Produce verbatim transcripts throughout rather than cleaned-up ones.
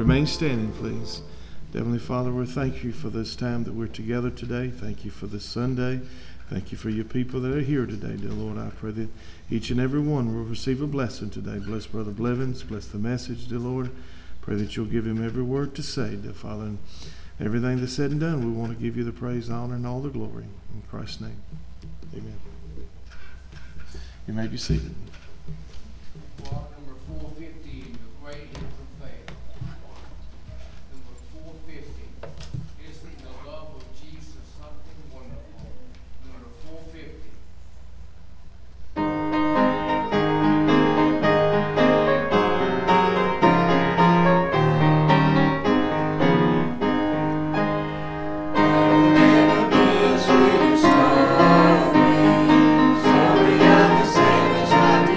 Remain standing, please. Heavenly Father, we thank you for this time that we're together today. Thank you for this Sunday. Thank you for your people that are here today, dear Lord. I pray that each and every one will receive a blessing today. Bless Brother Blevins. Bless the message, dear Lord. Pray that you'll give him every word to say, dear Father. And everything that's said and done, we want to give you the praise, honor, and all the glory. In Christ's name, amen. You may be seated. Walk number four fifty, the great and prophetic. Number four fifty, isn't the love of Jesus something wonderful? Number four fifty. Story, story of the Savior's life.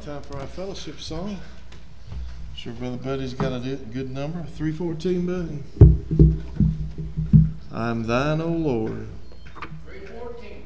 Time for our fellowship song. Sure, Brother Buddy's got a good number. three fourteen, Buddy. I'm thine, O Lord. three fourteen.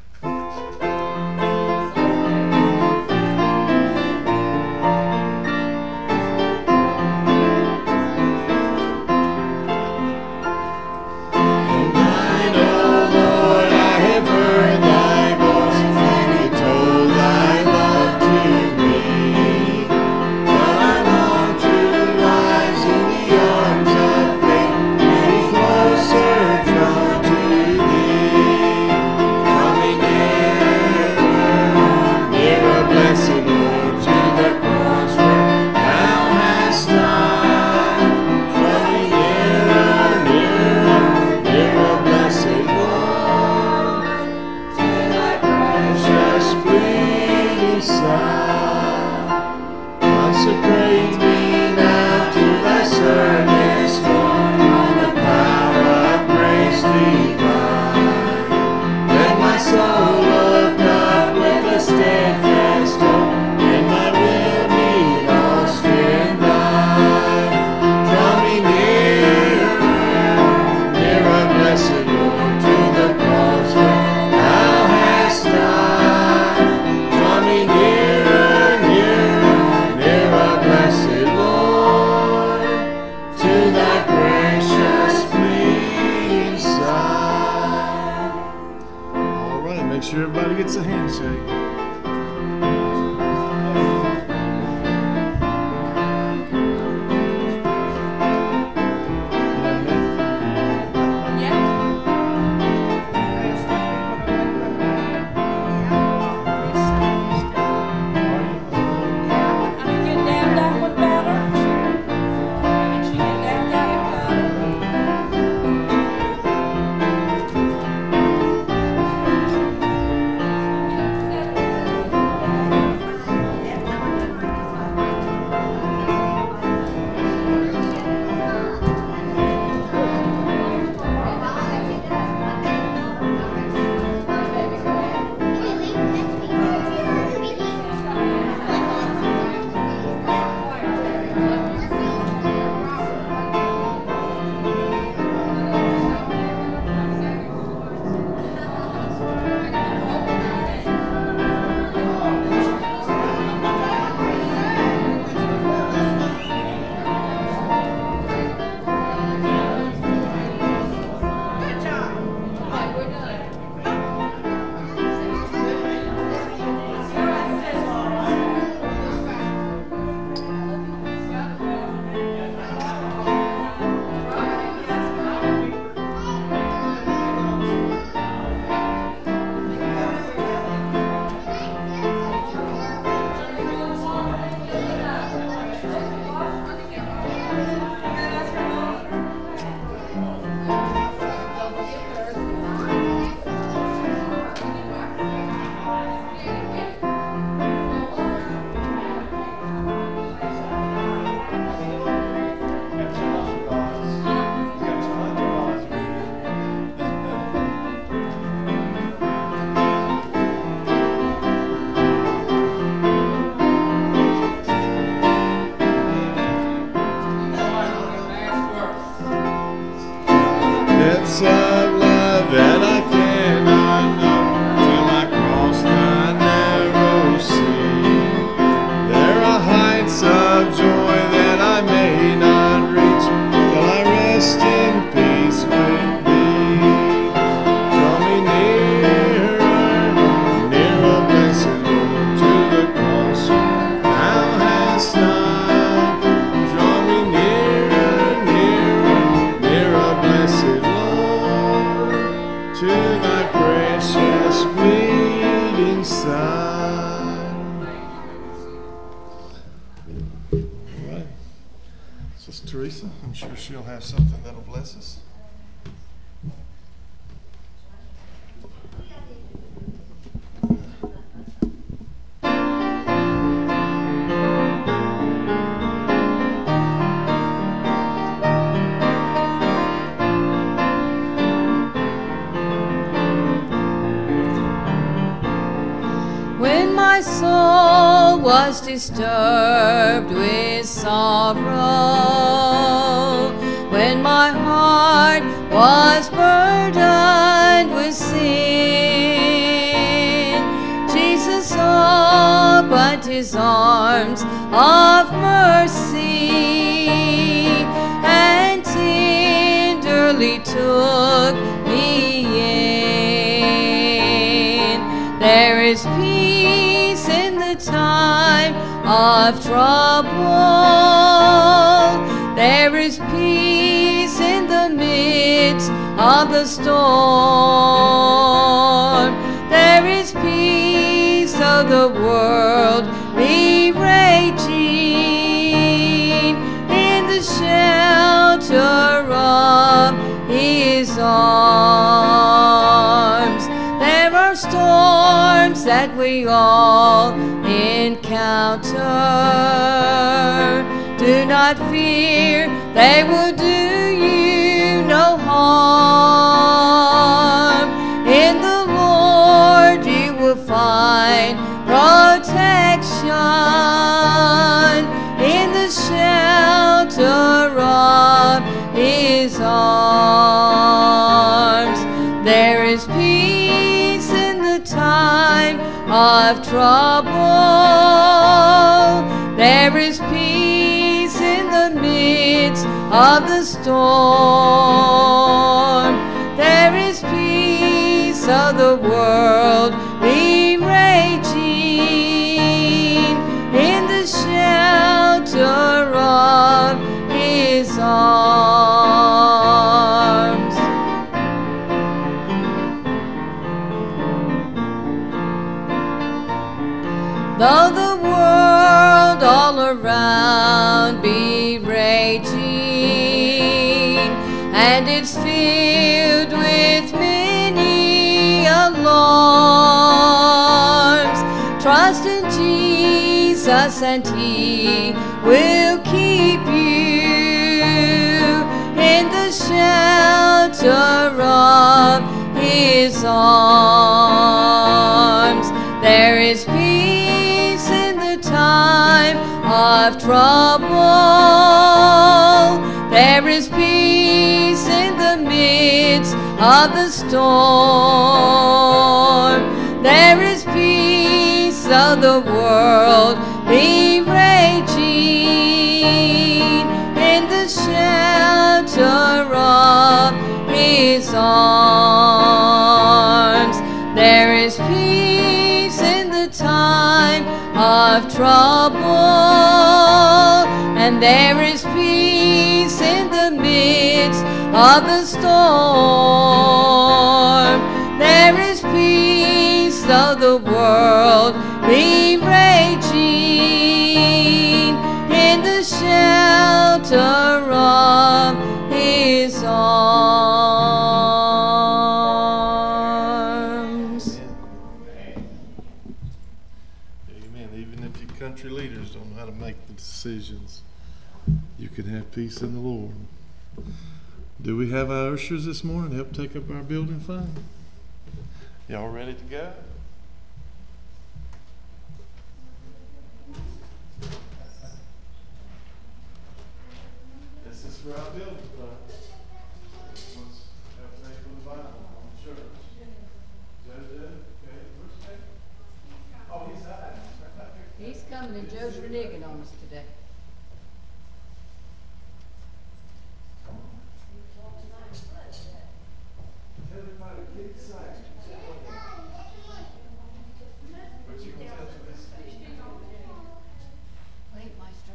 Teresa. I'm sure she'll have something that'll bless us. When my soul was was disturbed with sorrow, when my heart was burdened with sin, Jesus opened his arms of mercy and tenderly took me in. There is peace in the time of trouble. There is peace in the midst of the storm. There is peace, though the world be raging, in the shelter of his arms. There are storms that we all encounter. Do not fear, they will do you no harm. In the Lord you will find protection, in the shelter of his arms. There is peace in the time of trouble. There is peace in the midst of the storm. There is peace, though the world be raging, in the shelter of his arms. Though the world all around be raging, and it's filled with many alarms, trust in Jesus and he will keep you in the shelter of his arms. There is peace in the time of trouble. There is peace in the midst of the storm. There is peace, though the world be raging, in the shelter of his arms. There is peace in the time of trouble, and there is peace in the midst of the storm. There is peace, though the world be raging, in the shelter of his arms. Amen. Even if your country leaders don't know how to make the decisions, you can have peace in the Lord. Do we have our ushers this morning to help take up our building fund? Y'all ready to go? This is for our building fund. Let's help pay for the Bible on the church. Joe, Joe, okay, where's Jay? Oh, he's out. He's coming, and Joe's reneging on us today. Tell everybody, get excited. But you can tell them this. Wait, Maestro.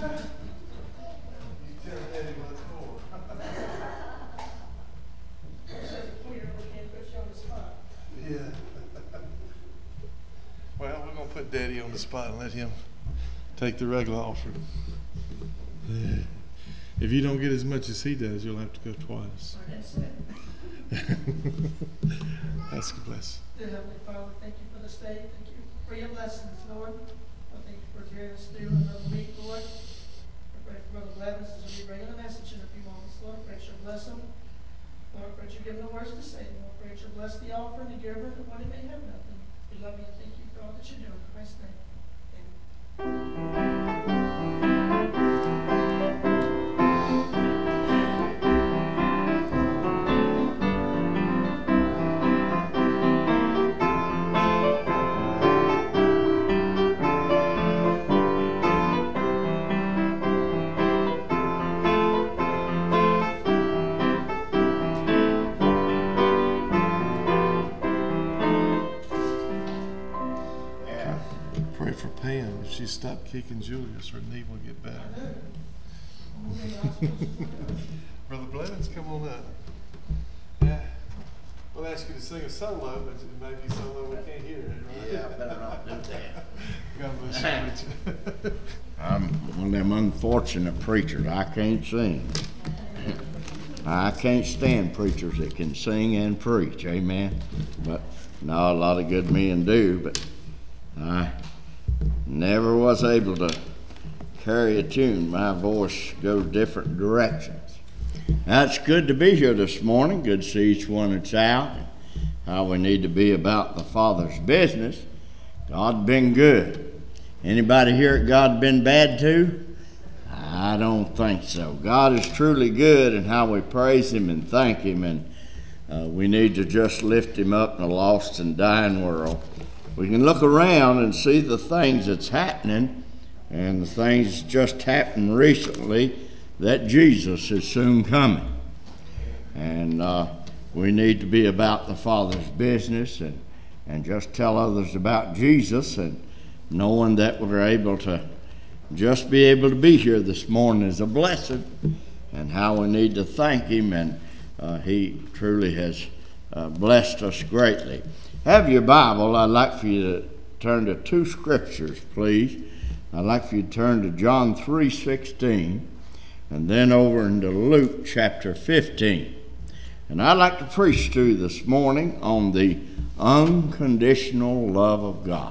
tell Daddy what it's for. Yeah. Well, we're going to put Daddy on the spot and let him take the regular offering. Yeah. If you don't get as much as he does, you'll have to go twice. Ask a blessing. Dear Heavenly Father, thank you for this day. Thank you for your blessings, Lord. I thank you for hearing us through another week, Lord. I pray for Brother Blevins as we bring in a message in a few moments, Lord. I pray that you'll bless him. Lord, I pray that you give him the words to say. Lord, I pray that you'll bless the offering, the giver, and what he may have nothing. We love you and thank you for all that you're doing. In Christ's name. Amen. Pam, if she stopped kicking Julius, her knee will get better. Brother Blevins, come on up. Yeah. We'll ask you to sing a solo, but it may be solo we can't hear it, right? Yeah, I better not do that. God bless you. I'm one of them unfortunate preachers. I can't sing. I can't stand preachers that can sing and preach. Amen. But no, a lot of good men do, but I never was able to carry a tune. My voice goes different directions. Now, it's good to be here this morning. Good to see each one that's out. How we need to be about the Father's business. God's been good. Anybody here that God's been bad to? I don't think so. God is truly good, and how we praise Him and thank Him, and uh, we need to just lift Him up in a lost and dying world. We can look around and see the things that's happening, and the things just happened recently, that Jesus is soon coming. And uh, we need to be about the Father's business and, and just tell others about Jesus, and knowing that we're able to just be able to be here this morning is a blessing, and how we need to thank Him, and uh, He truly has uh, blessed us greatly. Have your Bible. I'd like for you to turn to two scriptures, please. I'd like for you to turn to John three sixteen, and then over into Luke chapter fifteen. And I'd like to preach to you this morning on the unconditional love of God.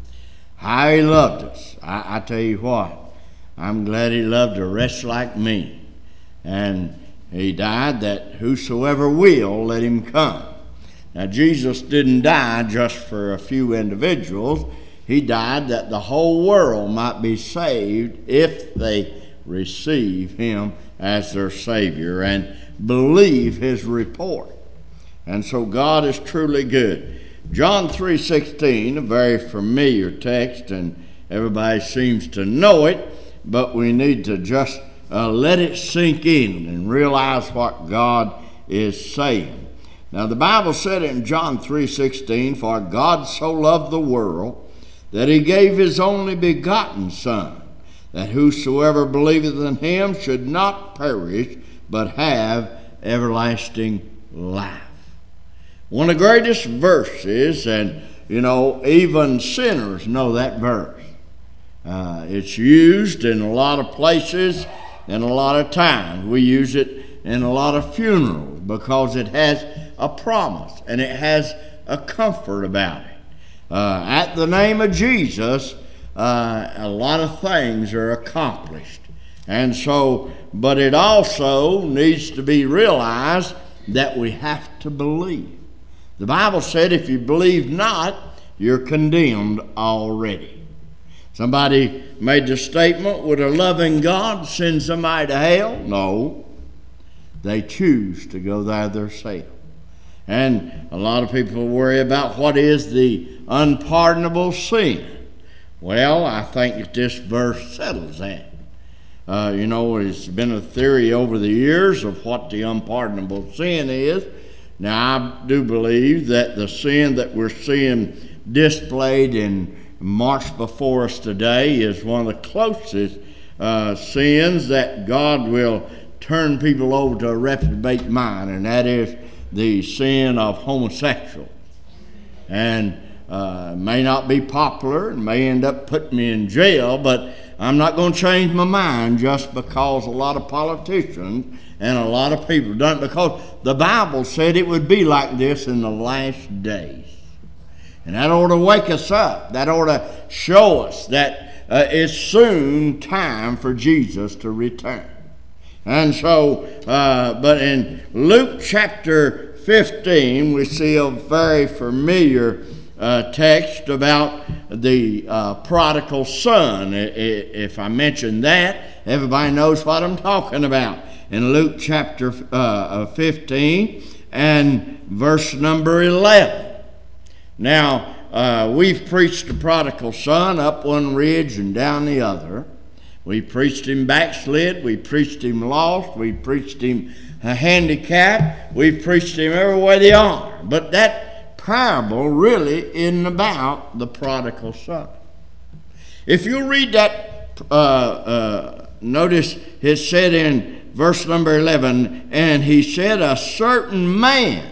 How He loved us. I, I tell you what, I'm glad He loved a wretch like me. And He died that whosoever will, let him come. Now, Jesus didn't die just for a few individuals. He died that the whole world might be saved if they receive Him as their Savior and believe His report. And so God is truly good. John three sixteen, a very familiar text, and everybody seems to know it, but we need to just uh, let it sink in and realize what God is saying. Now, the Bible said in John three sixteen, "For God so loved the world that He gave His only begotten Son, that whosoever believeth in Him should not perish, but have everlasting life." One of the greatest verses, and, you know, even sinners know that verse. Uh, it's used in a lot of places and a lot of times. We use it in a lot of funerals because it has a promise and it has a comfort about it. Uh, at the name of Jesus, uh, a lot of things are accomplished. And so, but it also needs to be realized that we have to believe. The Bible said if you believe not, you're condemned already. Somebody made the statement, would a loving God send somebody to hell? No. They choose to go there themselves. And a lot of people worry about what is the unpardonable sin. Well, I think that this verse settles that. Uh, you know, there's been a theory over the years of what the unpardonable sin is. Now, I do believe that the sin that we're seeing displayed and marched before us today is one of the closest uh, sins that God will turn people over to a reprobate mind, and that is the sin of homosexual. And uh, may not be popular and may end up putting me in jail, but I'm not going to change my mind just because a lot of politicians and a lot of people done it, because the Bible said it would be like this in the last days. And that ought to wake us up. That ought to show us that uh, it's soon time for Jesus to return. And so, uh, but in Luke chapter fifteen, we see a very familiar uh, text about the uh, prodigal son. If I mention that, everybody knows what I'm talking about. In Luke chapter uh, fifteen and verse number eleven. Now, uh, we've preached the prodigal son up one ridge and down the other. We preached him backslid. We preached him lost. We preached him uh, handicapped. We preached him every way they are. But that parable really isn't about the prodigal son. If you read that, uh, uh, notice it said in verse number eleven, and he said, a certain man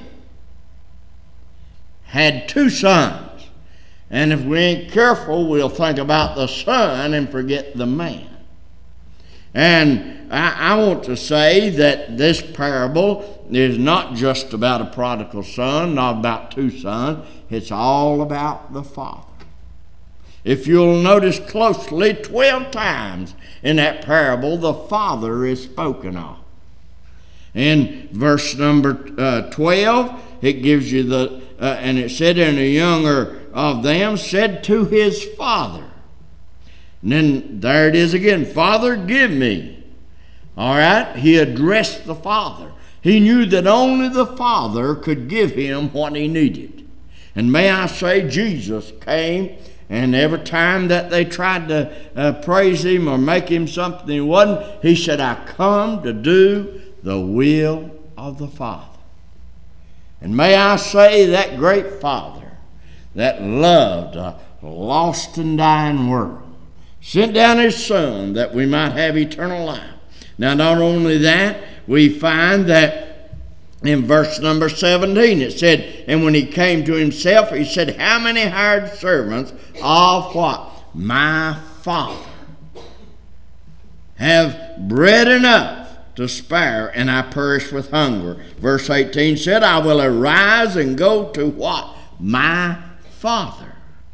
had two sons. And if we ain't careful, we'll think about the son and forget the man. And I, I want to say that this parable is not just about a prodigal son, not about two sons. It's all about the father. If you'll notice closely, twelve times in that parable, the father is spoken of. In verse number uh, twelve, it gives you the, uh, and it said, and the younger of them said to his father. And then there it is again, Father, give me. All right, he addressed the father. He knew that only the father could give him what he needed. And may I say, Jesus came, and every time that they tried to uh, praise him or make him something he wasn't, he said, I come to do the will of the Father. And may I say, that great Father that loved a lost and dying world sent down his Son that we might have eternal life. Now, not only that, we find that in verse number seventeen, it said, and when he came to himself, he said, how many hired servants of what? My Father have bread enough to spare, and I perish with hunger. Verse eighteen said, I will arise and go to what? My Father,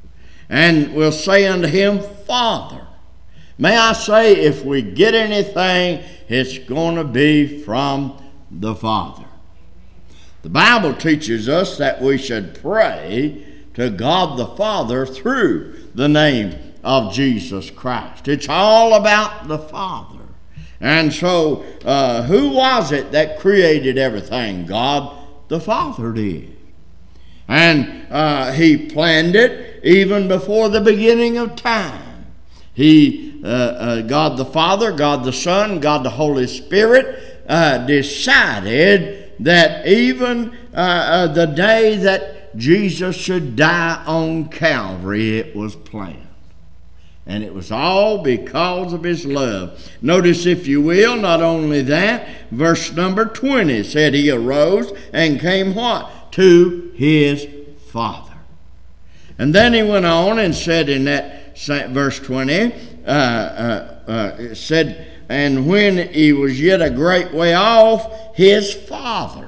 and will say unto him, Father. May I say, if we get anything, it's going to be from the Father. The Bible teaches us that we should pray to God the Father through the name of Jesus Christ. It's all about the Father. And so, uh, who was it that created everything? God the Father did. And uh, he planned it even before the beginning of time. He, uh, uh, God the Father, God the Son, God the Holy Spirit uh, decided that even uh, uh, the day that Jesus should die on Calvary, it was planned. And it was all because of his love. Notice, if you will, not only that, verse number twenty said he arose and came what? To his Father. And then he went on and said in that verse twenty, uh, uh, uh, it said, and when he was yet a great way off, his Father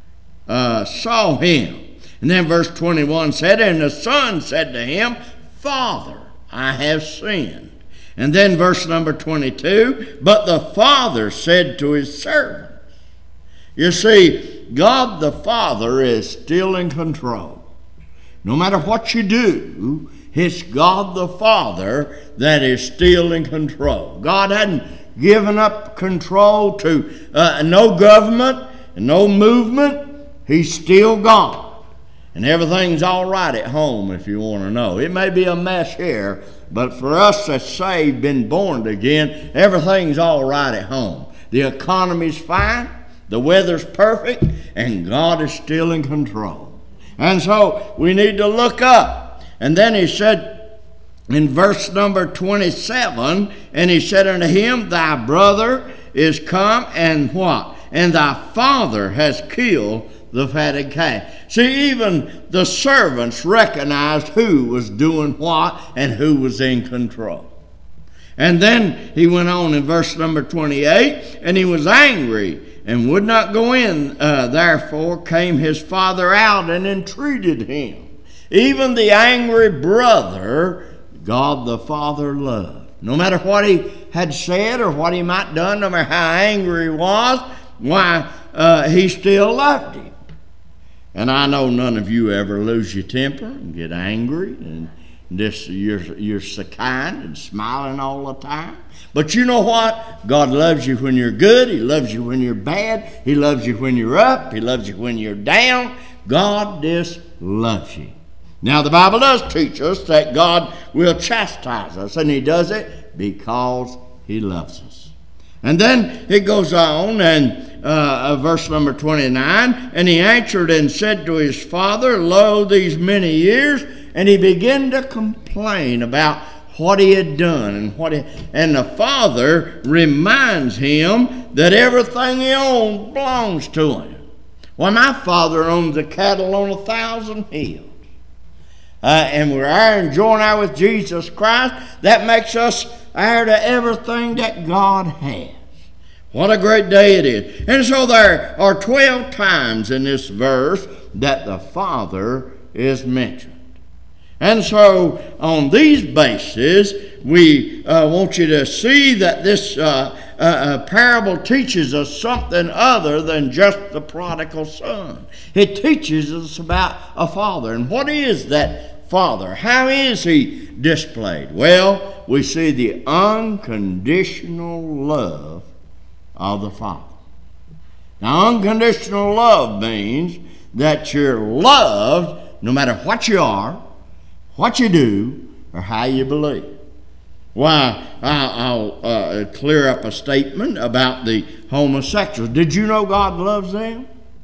uh, saw him. And then verse twenty-one said, and the Son said to him, Father, I have sinned. And then verse number twenty-two, but the Father said to his servants. You see, God the Father is still in control. No matter what you do, it's God the Father that is still in control. God hadn't given up control to uh, no government and no movement. He's still God. And everything's all right at home, if you want to know. It may be a mess here, but for us that's saved, been born again, everything's all right at home. The economy's fine, the weather's perfect, and God is still in control. And so we need to look up. And then he said, in verse number twenty-seven, and he said unto him, Thy brother is come, and what? And thy father has killed the fatted calf. See, even the servants recognized who was doing what and who was in control. And then he went on in verse number twenty-eight, and he was angry and would not go in. Uh, therefore came his father out and entreated him. Even the angry brother, God the Father loved. No matter what he had said or what he might have done, no matter how angry he was, why, uh, he still loved him. And I know none of you ever lose your temper and get angry and this you're, you're so kind and smiling all the time. But you know what? God loves you when you're good. He loves you when you're bad. He loves you when you're up. He loves you when you're down. God just loves you. Now the Bible does teach us that God will chastise us, and he does it because he loves us. And then it goes on, and uh, verse number twenty-nine, and he answered and said to his father, Lo, these many years, and he began to complain about what he had done, and what he, and the father reminds him that everything he owns belongs to him. Well, my father owns the cattle on a thousand hills. Uh, and we're heir and joint heir with Jesus Christ. That makes us heir to everything that God has. What a great day it is. And so there are twelve times in this verse that the Father is mentioned. And so on these bases, we uh, want you to see that this uh, uh, uh, parable teaches us something other than just the prodigal son. It teaches us about a father. And what is that father? How is he displayed? Well, we see the unconditional love of the Father. Now, unconditional love means that you're loved no matter what you are, what you do, or how you believe. Why, I'll uh, clear up a statement about the homosexuals. Did you know God loves them?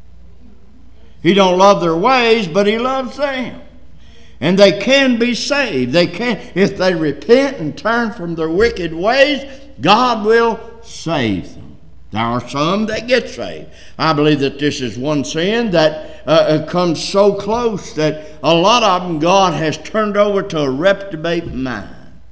He don't love their ways, but he loves them. And they can be saved. They can, if they repent and turn from their wicked ways, God will save them. There are some that get saved. I believe that this is one sin that uh, comes so close that a lot of them God has turned over to a reprobate mind.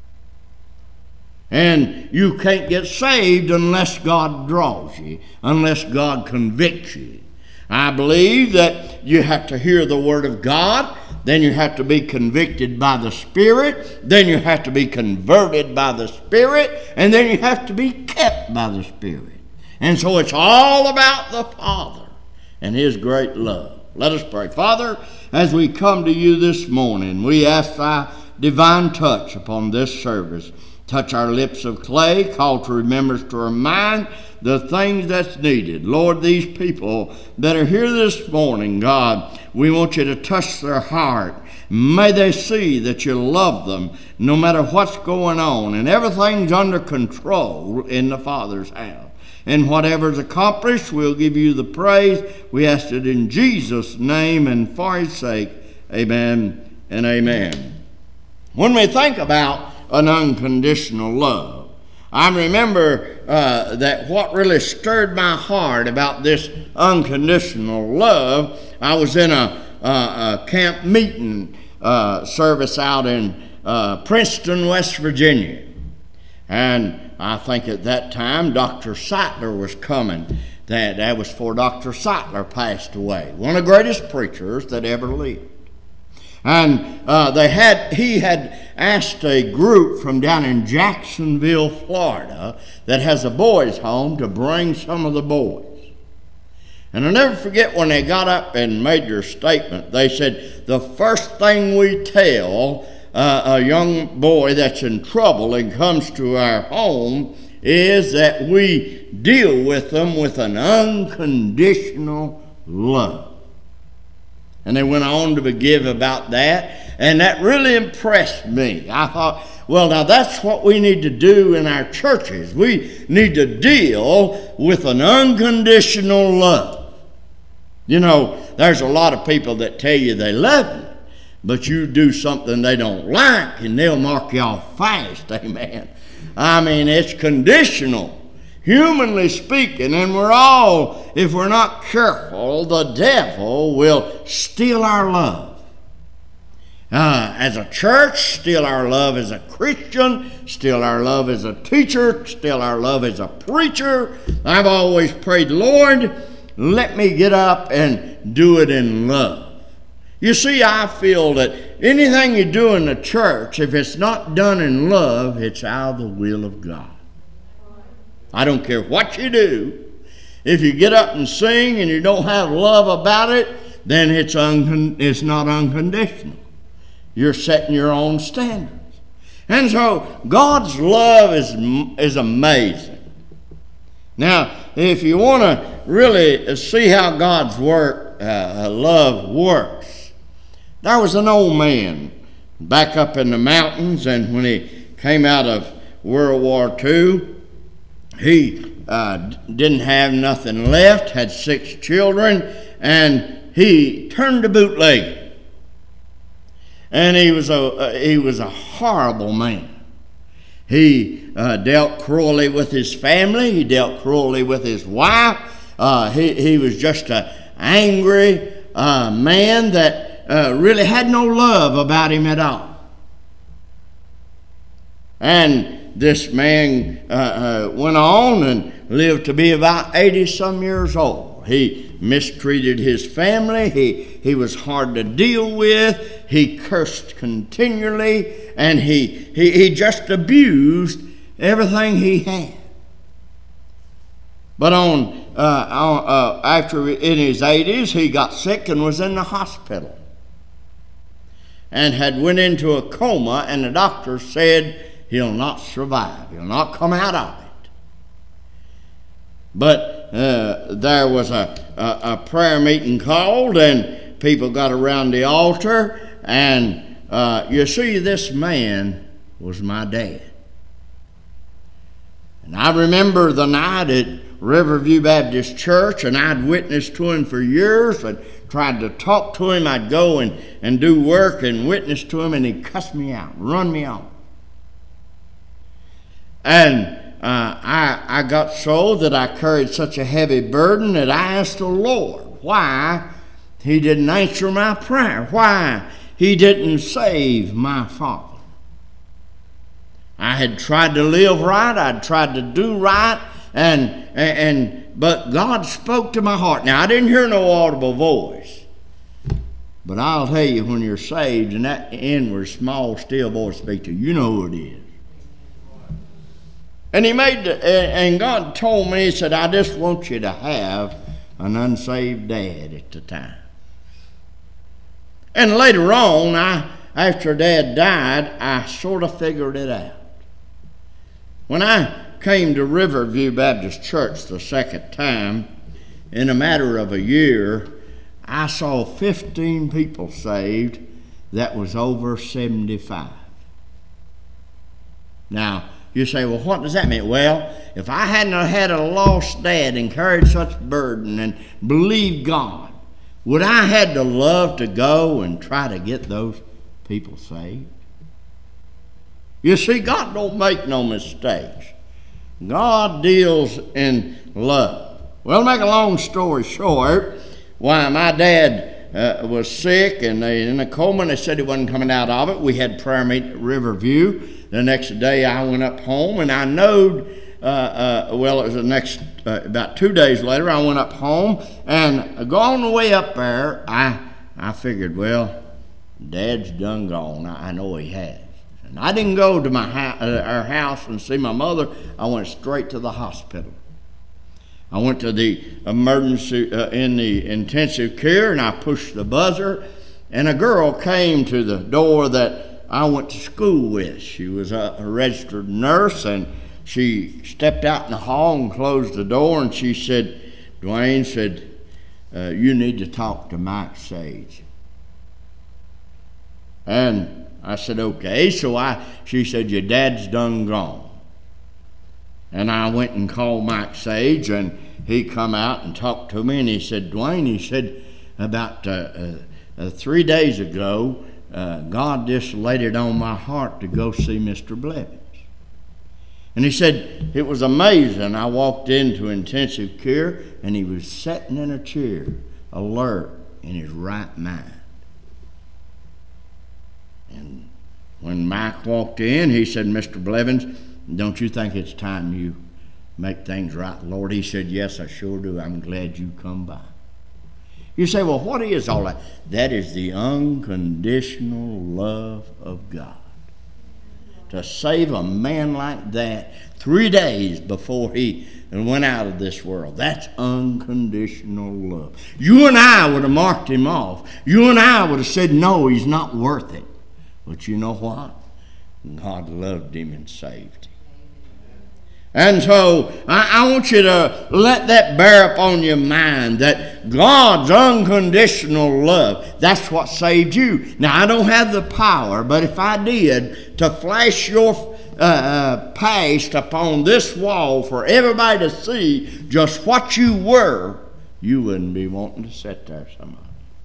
And you can't get saved unless God draws you, unless God convicts you. I believe that you have to hear the Word of God, then you have to be convicted by the Spirit, then you have to be converted by the Spirit, and then you have to be kept by the Spirit. And so it's all about the Father and his great love. Let us pray. Father, as we come to you this morning, we ask thy divine touch upon this service. Touch our lips of clay, call to remembrance to our mind the things that's needed. Lord, these people that are here this morning, God, we want you to touch their heart. May they see that you love them no matter what's going on, and everything's under control in the Father's house. And whatever's accomplished, we'll give you the praise. We ask it in Jesus' name and for his sake. Amen and amen. When we think about an unconditional love, I remember uh, that what really stirred my heart about this unconditional love, I was in a, a, a camp meeting uh, service out in uh, Princeton, West Virginia. And I think at that time Doctor Sattler was coming. That, that was before Doctor Sattler passed away. One of the greatest preachers that ever lived. And uh, they had he had asked a group from down in Jacksonville, Florida, that has a boys' home to bring some of the boys. And I'll never forget when they got up and made their statement, they said, the first thing we tell Uh, a young boy that's in trouble and comes to our home is that we deal with them with an unconditional love. And they went on to give about that, and that really impressed me. I thought, well, now that's what we need to do in our churches. We need to deal with an unconditional love. You know, there's a lot of people that tell you they love you, but you do something they don't like and they'll mark you off fast. Amen. I mean, it's conditional, humanly speaking, and we're all, if we're not careful, the devil will steal our love. Uh, as a church, steal our love as a Christian, steal our love as a teacher, steal our love as a preacher. I've always prayed, Lord, let me get up and do it in love. You see, I feel that anything you do in the church, if it's not done in love, it's out of the will of God. I don't care what you do. If you get up and sing and you don't have love about it, then it's, uncon- it's not unconditional. You're setting your own standards. And so God's love is, is amazing. Now, if you want to really see how God's work, uh, love works, there was an old man back up in the mountains, and when he came out of World War Two, he uh, didn't have nothing left, had six children, and he turned to bootlegging. And he was a uh, he was a horrible man. He uh, dealt cruelly with his family. He dealt cruelly with his wife. Uh, he he was just an angry uh, man that uh, really had no love about him at all. And this man uh, uh, went on and lived to be about eighty some years old. He mistreated his family. He, he was hard to deal with. He cursed continually. And he, he, he just abused everything he had. But on, uh, on uh, after in his eighties, he got sick and was in the hospital. And had went into a coma, and the doctor said he'll not survive. He'll not come out of it. But uh, there was a, a, a prayer meeting called, and people got around the altar, and uh, you see, this man was my dad. And I remember the night at Riverview Baptist Church, and I'd witnessed to him for years, and tried to talk to him. I'd go and, and do work and witness to him, and he'd cuss me out, run me off. And Uh, I, I got so that I carried such a heavy burden that I asked the Lord why he didn't answer my prayer, why he didn't save my father. I had tried to live right, I'd tried to do right, and, and, and but God spoke to my heart. Now, I didn't hear no audible voice, but I'll tell you, when you're saved and that inward small still voice speaks to you, you know who it is. And he made, the, and God told me, he said, I just want you to have an unsaved dad at the time. And later on, I, after Dad died, I sort of figured it out. When I came to Riverview Baptist Church the second time, in a matter of a year, I saw fifteen people saved that was over seventy-five. Now, you say, well, what does that mean? Well, if I hadn't had a lost dad and carried such burden and believed God, would I had the love to go and try to get those people saved? You see, God don't make no mistakes. God deals in love. Well, to make a long story short, why my dad uh, was sick and they in a coma, and they said he wasn't coming out of it. We had prayer meeting at Riverview. The next day I went up home, and I knowed, uh, uh, well, it was the next, uh, about two days later, I went up home, and on the way up there, I I figured, well, Dad's done gone. I, I know he has. And I didn't go to my ha- uh, our house and see my mother. I went straight to the hospital. I went to the emergency, uh, in the intensive care, and I pushed the buzzer, and a girl came to the door that I went to school with. She was a, a registered nurse, and she stepped out in the hall and closed the door, and she said, Dwayne said, uh, you need to talk to Mike Sage. And I said, okay. So I, she said, your dad's done gone. And I went and called Mike Sage, and he come out and talked to me, and he said, Dwayne, he said, about uh, uh, uh, three days ago, uh, God just laid it on my heart to go see Mister Blevins. And he said, it was amazing. I walked into intensive care, and he was sitting in a chair, alert, in his right mind. And when Mike walked in, he said, Mister Blevins, don't you think it's time you make things right, Lord? He said, yes, I sure do. I'm glad you come by. You say, well, what is all that? That is the unconditional love of God. To save a man like that three days before he went out of this world. That's unconditional love. You and I would have marked him off. You and I would have said, no, he's not worth it. But you know what? God loved him and saved him. And so I, I want you to let that bear upon your mind that God's unconditional love, that's what saved you. Now, I don't have the power, but if I did, to flash your uh, uh, past upon this wall for everybody to see just what you were, you wouldn't be wanting to sit there somebody.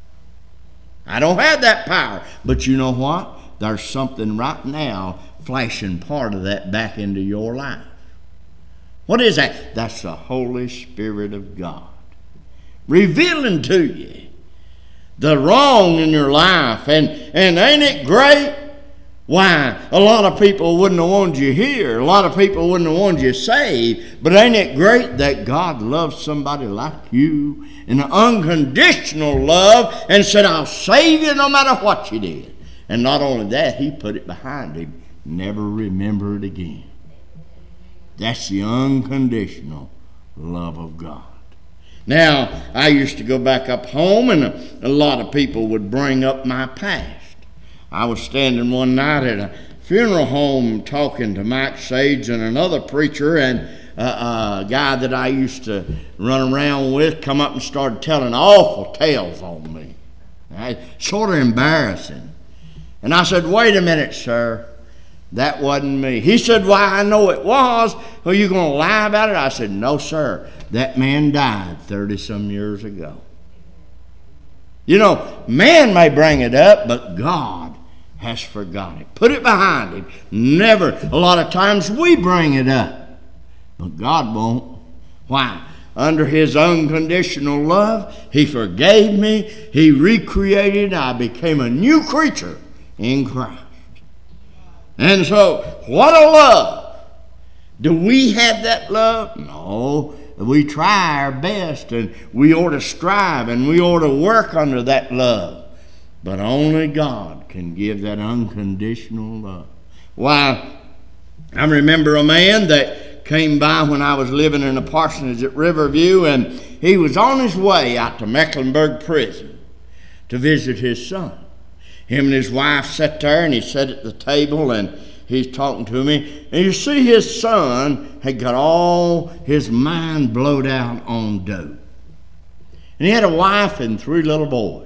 I don't have that power, but you know what? There's something right now flashing part of that back into your life. What is that? That's the Holy Spirit of God revealing to you the wrong in your life. And, and ain't it great? Why, a lot of people wouldn't have wanted you here. A lot of people wouldn't have wanted you saved. But ain't it great that God loves somebody like you in an unconditional love and said, I'll save you no matter what you did. And not only that, he put it behind him. Never remember it again. That's the unconditional love of God. Now, I used to go back up home, and a, a lot of people would bring up my past. I was standing one night at a funeral home talking to Mike Sage and another preacher, and uh, a guy that I used to run around with come up and started telling awful tales on me. Sort of embarrassing. And I said, wait a minute, sir. That wasn't me. He said, why, I know it was. Are you going to lie about it? I said, no, sir. That man died thirty-some years ago. You know, man may bring it up, but God has forgotten it. Put it behind him. Never. A lot of times we bring it up, but God won't. Why? Under his unconditional love, he forgave me. He recreated. I became a new creature in Christ. And so, what a love. Do we have that love? No. We try our best, and we ought to strive, and we ought to work under that love. But only God can give that unconditional love. Why, I remember a man that came by when I was living in a parsonage at Riverview, and he was on his way out to Mecklenburg Prison to visit his son. Him and his wife sat there, and he sat at the table, and he's talking to me. And you see his son had got all his mind blowed out on dope. And he had a wife and three little boys.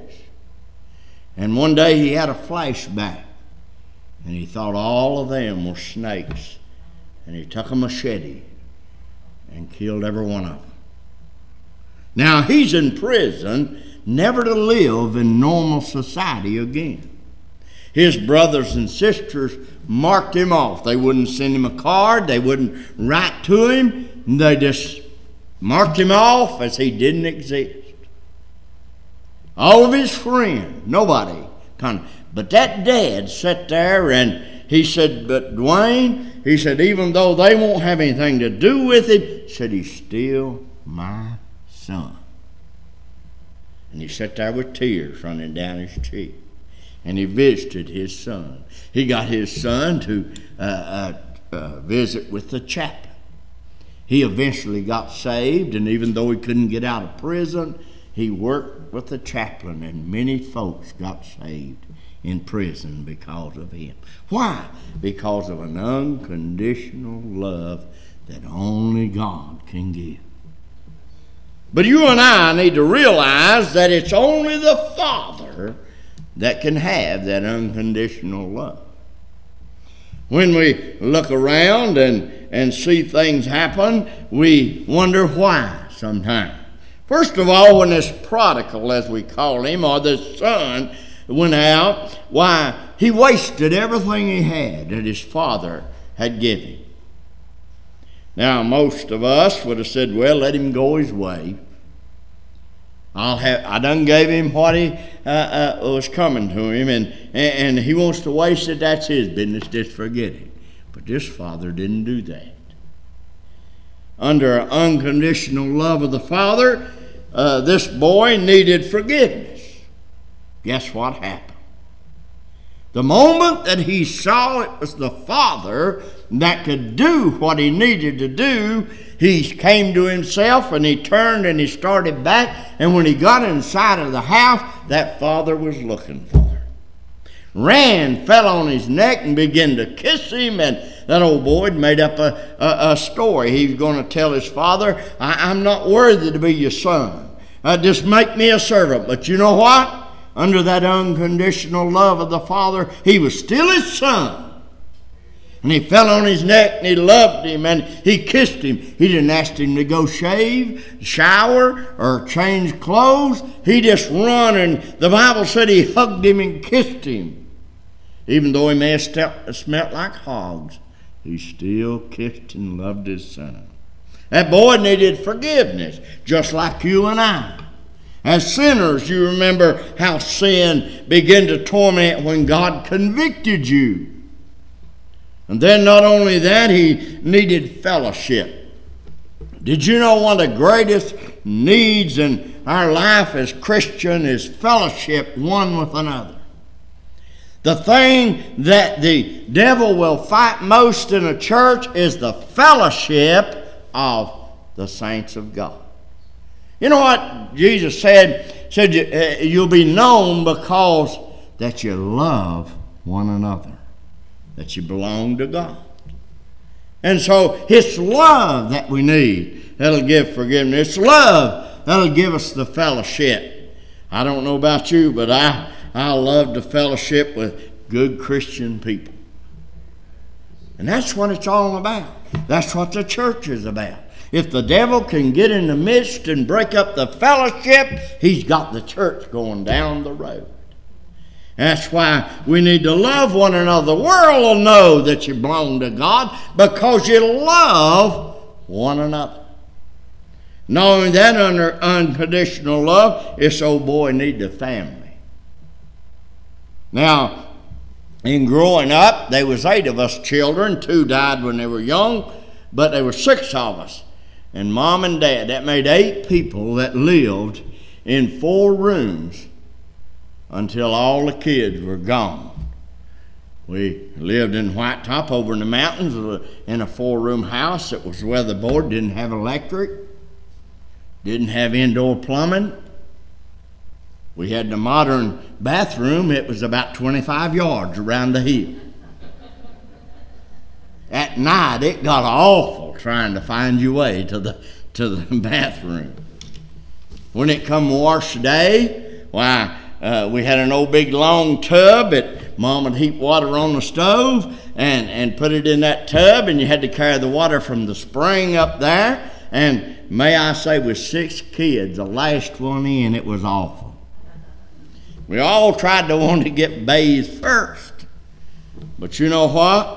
And one day he had a flashback, and he thought all of them were snakes. And he took a machete and killed every one of them. Now he's in prison, never to live in normal society again. His brothers and sisters marked him off. They wouldn't send him a card. They wouldn't write to him. They just marked him off as he didn't exist. All of his friends, nobody. But that dad sat there and he said, but Dwayne, he said, even though they won't have anything to do with him, he said, he's still my son. And he sat there with tears running down his cheek. And he visited his son. He got his son to uh, uh, uh, visit with the chaplain. He eventually got saved, and even though he couldn't get out of prison, he worked with the chaplain, and many folks got saved in prison because of him. Why? Because of an unconditional love that only God can give. But you and I need to realize that it's only the Father that can have that unconditional love. When we look around and, and see things happen, we wonder why sometimes. First of all, when this prodigal, as we call him, or this son, went out, why, he wasted everything he had that his father had given him. Now, most of us would have said, well, let him go his way. I'll have, I done gave him what he uh, uh, was coming to him, and, and, and he wants to waste it, that's his business, just forget it. But this father didn't do that. Under unconditional love of the Father, uh, this boy needed forgiveness. Guess what happened? The moment that he saw it was the Father that could do what he needed to do, he came to himself and he turned and he started back. And when he got inside of the house, that father was looking for him. Ran, fell on his neck and began to kiss him. And that old boy had made up a, a, a story. He was going to tell his father, I, I'm not worthy to be your son. Uh, just make me a servant. But you know what? Under that unconditional love of the Father, he was still his son. And he fell on his neck and he loved him and he kissed him. He didn't ask him to go shave, shower, or change clothes. He just run, and the Bible said he hugged him and kissed him. Even though he may have smelled like hogs, he still kissed and loved his son. That boy needed forgiveness, just like you and I. As sinners, you remember how sin began to torment when God convicted you. And then not only that, he needed fellowship. Did you know one of the greatest needs in our life as Christian is fellowship one with another? The thing that the devil will fight most in a church is the fellowship of the saints of God. You know what Jesus said? Said you, uh, you'll be known because that you love one another, that you belong to God. And so it's love that we need that'll give forgiveness. It's love that'll give us the fellowship. I don't know about you, but I, I love the fellowship with good Christian people. And that's what it's all about. That's what the church is about. If the devil can get in the midst and break up the fellowship, he's got the church going down the road. That's why we need to love one another. The world will know that you belong to God because you love one another. Knowing that under unconditional love, this old boy needs a family. Now, in growing up, there was eight of us children. Two died when they were young, but there were six of us. And Mom and Dad, that made eight people that lived in four rooms until all the kids were gone. We lived in White Top over in the mountains in a four-room house that was weatherboard, didn't have electric, didn't have indoor plumbing. We had the modern bathroom. It was about twenty-five yards around the hill. At night, it got awful trying to find your way to the to the bathroom. When it come wash day, why, uh, we had an old big long tub that Mom would heat water on the stove and, and put it in that tub, and you had to carry the water from the spring up there. And may I say, with six kids, the last one in, it was awful. We all tried to want to get bathed first. But you know what?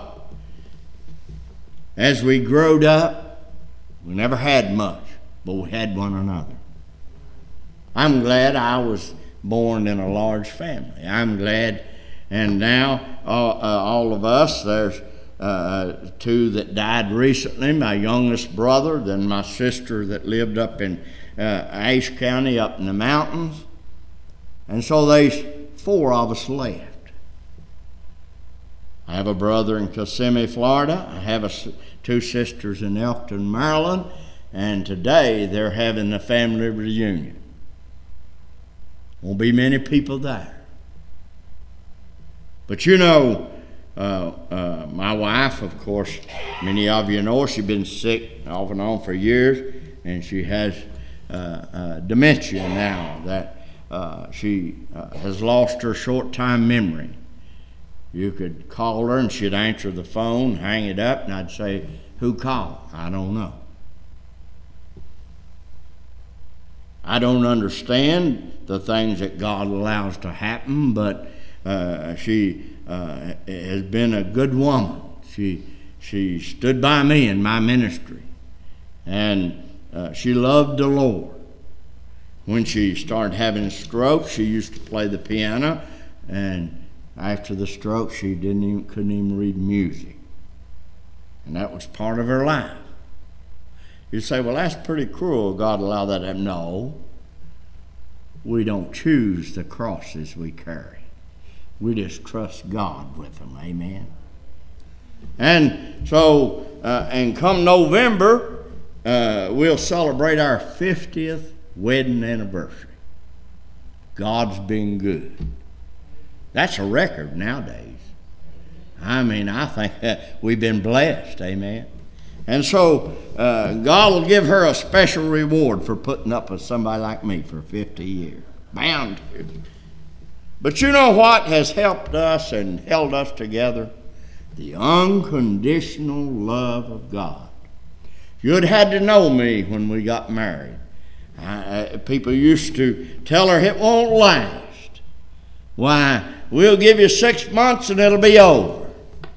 As we growed up, we never had much, but we had one another. I'm glad I was born in a large family. I'm glad, and now uh, uh, all of us, there's uh, two that died recently, my youngest brother, then my sister that lived up in uh, Ashe County up in the mountains. And so there's four of us left. I have a brother in Kissimmee, Florida. I have a, two sisters in Elkton, Maryland. And today they're having a family reunion. Won't be many people there. But you know, uh, uh, my wife, of course, many of you know, she's been sick off and on for years. And she has uh, uh, dementia now, that uh, she uh, has lost her short-time memory. You could call her and she'd answer the phone, hang it up, and I'd say, who called? I don't know. I don't understand the things that God allows to happen, but uh, she uh, has been a good woman. She she stood by me in my ministry, and uh, she loved the Lord. When she started having strokes, she used to play the piano, and after the stroke, she didn't even couldn't even read music, and that was part of her life. You say, well, that's pretty cruel. God allowed that to happen. No, we don't choose the crosses we carry. We just trust God with them. Amen. And so, uh, and come November, uh, we'll celebrate our fiftieth wedding anniversary. God's been good. That's a record nowadays. I mean, I think we've been blessed. Amen. And so uh, God will give her a special reward for putting up with somebody like me for fifty years. Bound to. But you know what has helped us and held us together? The unconditional love of God. You'd had to know me when we got married. I, I, people used to tell her it won't last. Why, we'll give you six months and it'll be over.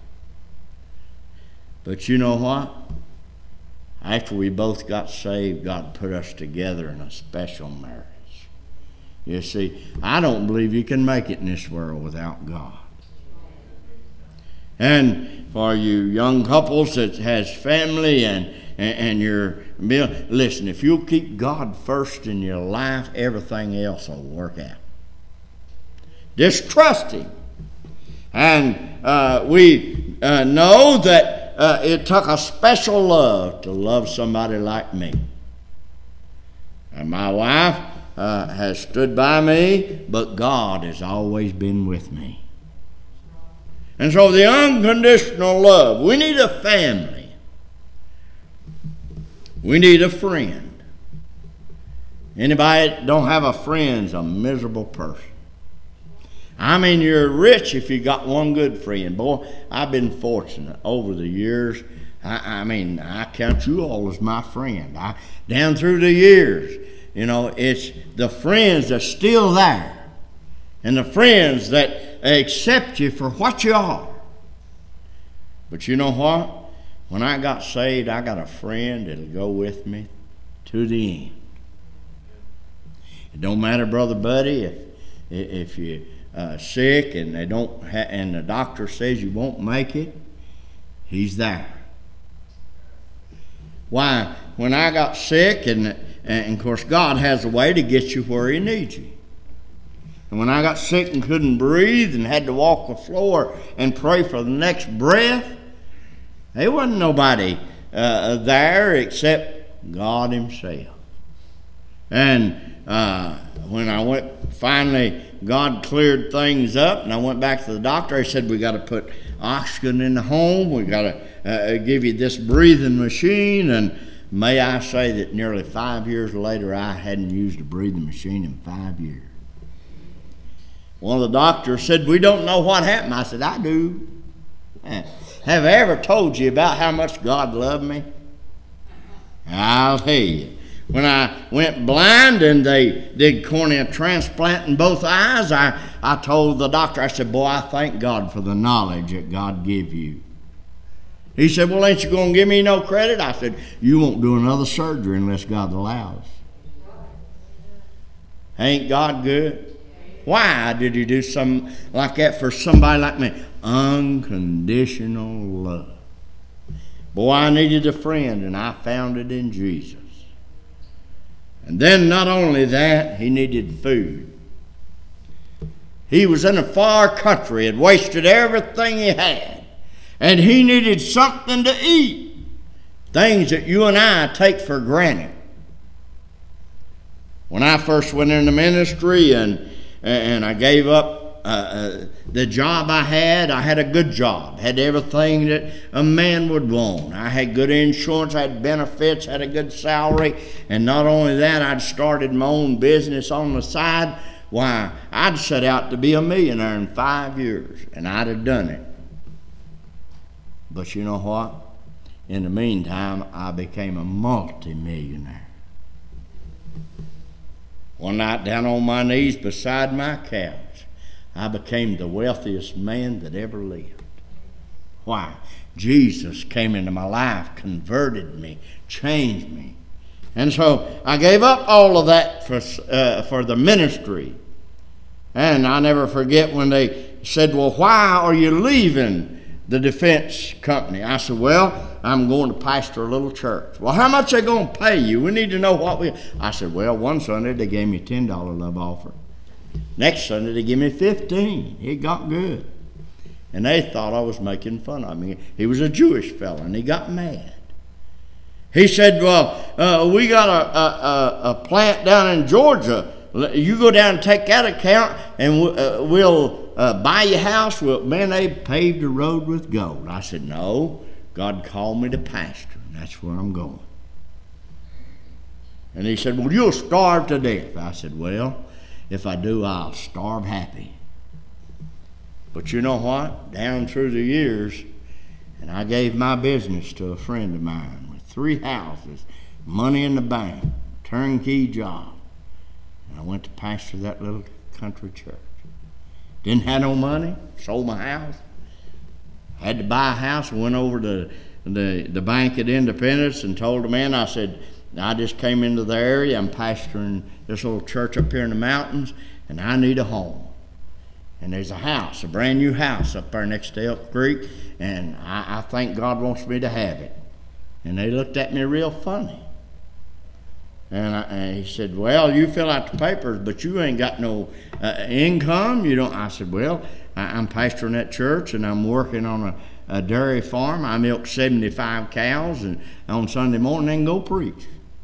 But you know what? After we both got saved, God put us together in a special marriage. You see, I don't believe you can make it in this world without God. And for you young couples that has family and, and, and you're, listen, if you'll keep God first in your life, everything else will work out. Just trust Him. And uh, we uh, know that Uh, it took a special love to love somebody like me. And my wife uh, has stood by me, but God has always been with me. And so the unconditional love, we need a family. We need a friend. Anybody that don't have a friend is a miserable person. I mean, you're rich if you got one good friend. Boy, I've been fortunate over the years. I, I mean, I count you all as my friend. I, down through the years, you know, it's the friends that's still there and the friends that accept you for what you are. But you know what? When I got saved, I got a friend that'll go with me to the end. It don't matter, Brother Buddy, if, if you... Uh, sick and they don't ha- and the doctor says you won't make it, he's there. Why, when I got sick, and, and of course God has a way to get you where He needs you. And when I got sick and couldn't breathe and had to walk the floor and pray for the next breath, there wasn't nobody uh, there except God Himself. And uh, when I went, finally, God cleared things up, and I went back to the doctor. He said, we got to put oxygen in the home. We got to uh, give you this breathing machine. And may I say that nearly five years later, I hadn't used a breathing machine in five years. One of the doctors said, we don't know what happened. I said, I do. Have I ever told you about how much God loved me? I'll tell you. When I went blind and they did cornea transplant in both eyes, I, I told the doctor, I said, boy, I thank God for the knowledge that God give you. He said, well, ain't you going to give me no credit? I said, you won't do another surgery unless God allows. Ain't God good? Why did He do something like that for somebody like me? Unconditional love. Boy, I needed a friend, and I found it in Jesus. And then not only that, he needed food. He was in a far country, had wasted everything he had, and he needed something to eat. Things that you and I take for granted. When I first went into ministry and, and I gave up uh, uh, the job I had, I had a good job. Had everything that a man would want. I had good insurance, I had benefits, had a good salary. And not only that, I'd started my own business on the side. Why, I'd set out to be a millionaire in five years, and I'd have done it. But you know what? In the meantime, I became a multi-millionaire. One night down on my knees beside my couch, I became the wealthiest man that ever lived. Why? Jesus came into my life, converted me, changed me. And so I gave up all of that for, uh, for the ministry. And I never forget when they said, well, why are you leaving the defense company? I said, well, I'm going to pastor a little church. Well, how much are they going to pay you? We need to know what we... I said, well, one Sunday they gave me a ten dollar love offering. Next Sunday they gave me fifteen. It got good. And they thought I was making fun of me. He was a Jewish fella, and he got mad. He said, well, uh, we got a, a, a plant down in Georgia. You go down and take that account, and uh, we'll uh, buy your house. Well, man, they paved the road with gold. I said, no, God called me to pastor, and that's where I'm going. And he said, well, you'll starve to death. I said, well, if I do, I'll starve happy. But you know what? Down through the years, and I gave my business to a friend of mine with three houses, money in the bank, turnkey job. And I went to pastor that little country church. Didn't have no money, sold my house. Had to buy a house, went over to the, the bank at Independence and told the man, I said, I just came into the area, I'm pastoring this little church up here in the mountains, and I need a home. And there's a house, a brand new house up there next to Elk Creek, and I, I think God wants me to have it. And they looked at me real funny. And, I, and he said, well, you fill out the papers, but you ain't got no uh, income. You don't. I said, well, I, I'm pastoring that church, and I'm working on a, a dairy farm. I milk seventy-five cows, and on Sunday morning, I can go preach.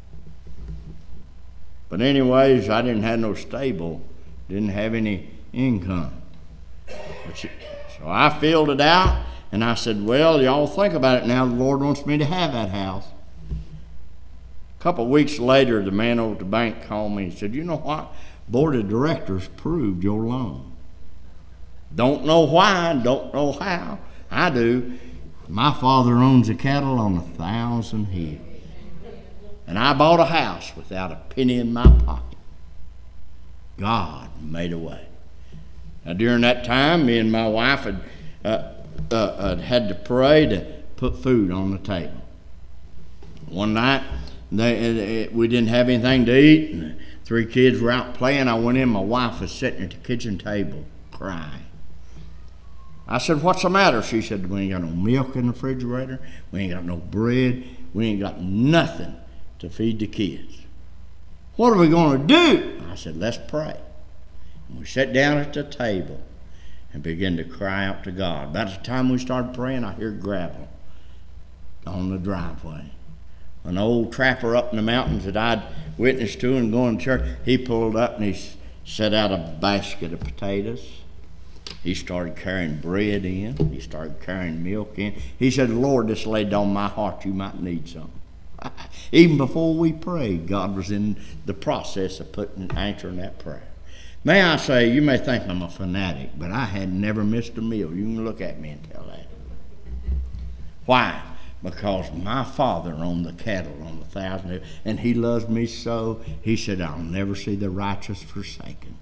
But anyways, I didn't have no stable, didn't have any income. But she, so I filled it out, and I said, well, y'all think about it now. The Lord wants me to have that house. A couple of weeks later, the man over at the bank called me and said, you know what? Board of directors approved your loan. Don't know why, don't know how. I do. My father owns the cattle on a thousand hills. And I bought a house without a penny in my pocket. God made a way. Now, during that time, me and my wife had, uh, uh, uh, had to pray to put food on the table. One night, they, uh, we didn't have anything to eat, and the three kids were out playing. I went in, my wife was sitting at the kitchen table crying. I said, what's the matter? She said, we ain't got no milk in the refrigerator, we ain't got no bread, we ain't got nothing to feed the kids. What are we going to do? I said, let's pray. And we sat down at the table and began to cry out to God. By the time we started praying, I heard gravel on the driveway. An old trapper up in the mountains that I'd witnessed to and going to church, he pulled up and he set out a basket of potatoes. He started carrying bread in. He started carrying milk in. He said, Lord, this laid on my heart, you might need something. Even before we prayed, God was in the process of putting answering that prayer. May I say, you may think I'm a fanatic, but I had never missed a meal. You can look at me and tell that. Why? Because my father owned the cattle on the thousand, and he loves me so. He said, I'll never see the righteous forsaken.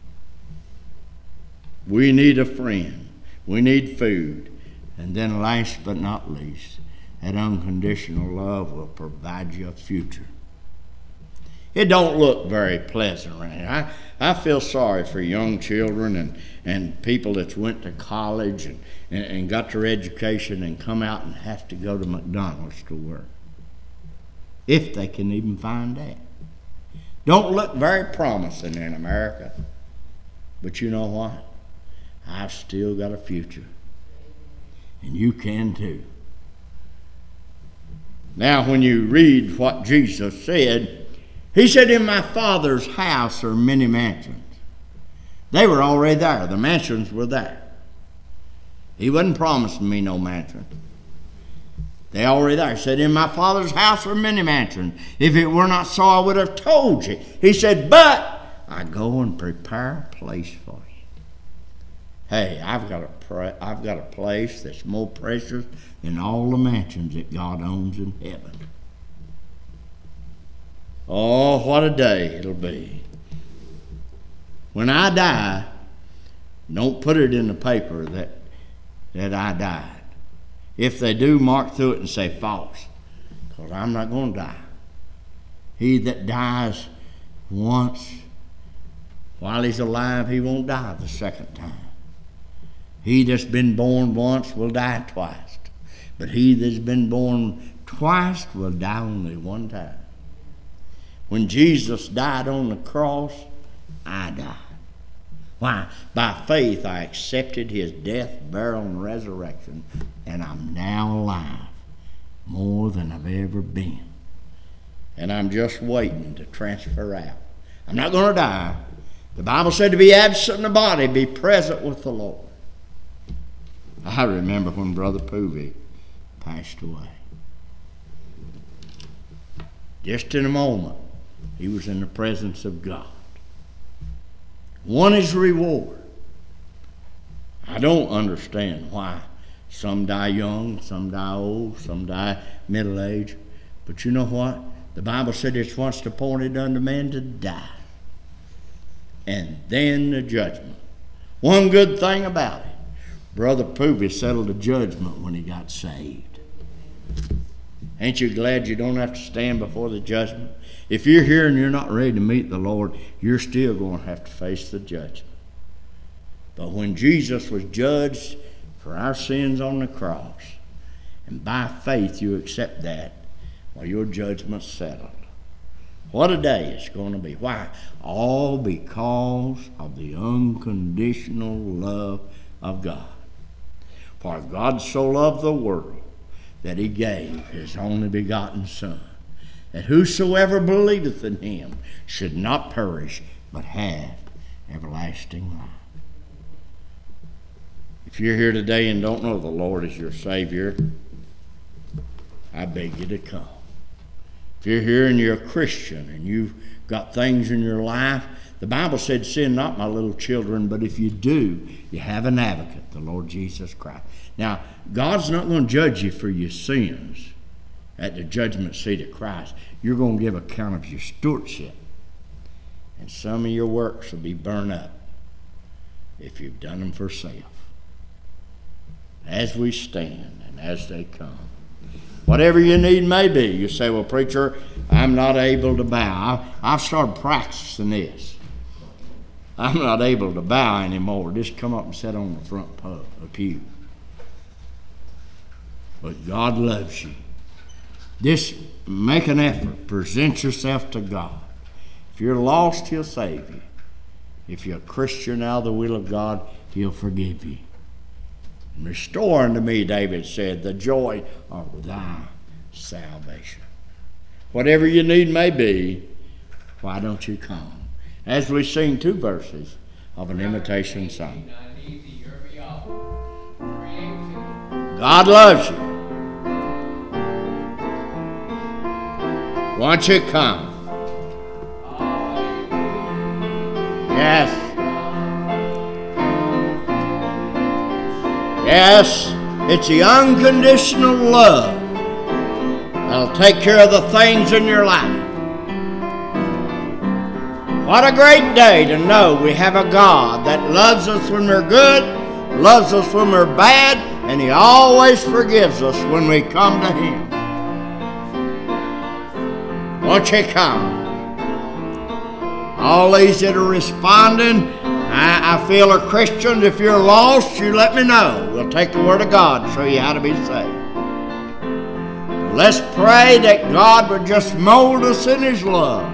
We need a friend. We need food. And then last but not least, that unconditional love will provide you a future. It don't look very pleasant around here. I, I feel sorry for young children and, and people that's went to college and, and, and got their education and come out and have to go to McDonald's to work. If they can even find that. Don't look very promising in America. But you know what? I've still got a future. And you can too. Now, when you read what Jesus said, he said, in my Father's house are many mansions. They were already there. The mansions were there. He wasn't promising me no mansion. They already there. He said, in my Father's house are many mansions. If it were not so, I would have told you. He said, but I go and prepare a place for you. Hey, I've got a pra- I've got a place that's more precious than all the mansions that God owns in heaven. Oh, what a day it'll be When I die, don't put it in the paper that, that I died. If they do, mark through it and say false, because I'm not going to die. He that dies once while he's alive, he won't die the second time. He that's been born once will die twice. But he that's been born twice will die only one time. When Jesus died on the cross, I died. Why? By faith I accepted his death, burial, and resurrection, and I'm now alive more than I've ever been. And I'm just waiting to transfer out. I'm not going to die. The Bible said to be absent in the body, be present with the Lord. I remember when Brother Poovey passed away. Just in a moment, he was in the presence of God. Won his reward. I don't understand why some die young, some die old, some die middle age. But you know what? The Bible said it's once appointed unto man to die. And then the judgment. One good thing about it, Brother Poovey settled the judgment when he got saved. Ain't you glad you don't have to stand before the judgment? If you're here and you're not ready to meet the Lord, you're still going to have to face the judgment. But when Jesus was judged for our sins on the cross, and by faith you accept that, well, your judgment's settled. What a day it's going to be. Why? All because of the unconditional love of God. For God so loved the world that he gave his only begotten Son, that whosoever believeth in him should not perish, but have everlasting life. If you're here today and don't know the Lord as your Savior, I beg you to come. If you're here and you're a Christian and you've got things in your life, the Bible said, sin not, my little children, but if you do, you have an advocate, the Lord Jesus Christ. Now, God's not going to judge you for your sins at the judgment seat of Christ. You're going to give account of your stewardship. And some of your works will be burned up if you've done them for self. As we stand and as they come, whatever your need may be, you say, well, preacher, I'm not able to bow. I've started practicing this. I'm not able to bow anymore. Just come up and sit on the front pew. But God loves you. Just make an effort. Present yourself to God. If you're lost, he'll save you. If you're a Christian out of the will of God, he'll forgive you. And restore unto me, David said, the joy of thy salvation. Whatever your need may be, why don't you come? As we sing two verses of an imitation song. God loves you. Won't you come? Yes. Yes, it's the unconditional love that'll take care of the things in your life. What a great day to know we have a God that loves us when we're good, loves us when we're bad, and he always forgives us when we come to him. Won't you come? All these that are responding, I, I feel are Christians. If you're lost, you let me know. We'll take the Word of God and show you how to be saved. Let's pray that God would just mold us in his love.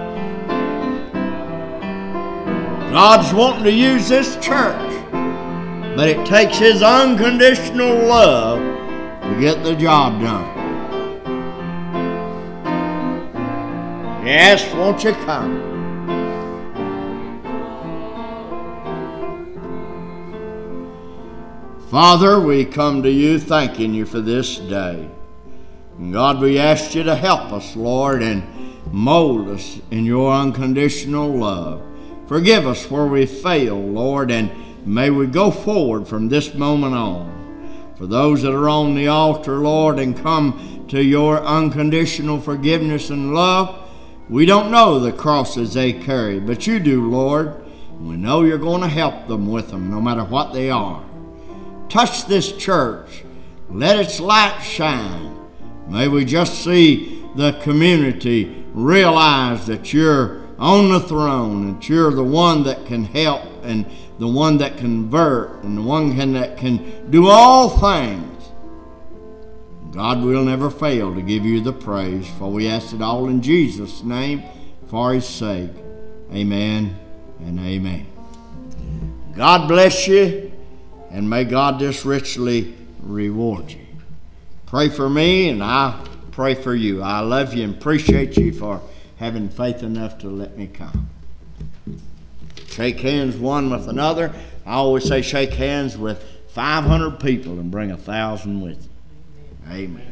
God's wanting to use this church, but it takes his unconditional love to get the job done. Yes, won't you come? Father, we come to you thanking you for this day. And God, we ask you to help us, Lord, and mold us in your unconditional love. Forgive us where we fail, Lord, and may we go forward from this moment on. For those that are on the altar, Lord, and come to your unconditional forgiveness and love, we don't know the crosses they carry, but you do, Lord. We know you're going to help them with them, no matter what they are. Touch this church. Let its light shine. May we just see the community realize that you're on the throne, that you're the one that can help and the one that can convert and the one can, that can do all things. God will never fail to give you the praise, for we ask it all in Jesus' name for his sake. Amen and amen. God bless you, and may God just richly reward you. Pray for me, and I pray for you. I love you and appreciate you for having faith enough to let me come. Shake hands one with another. I always say shake hands with five hundred people and bring a thousand with you. Amen.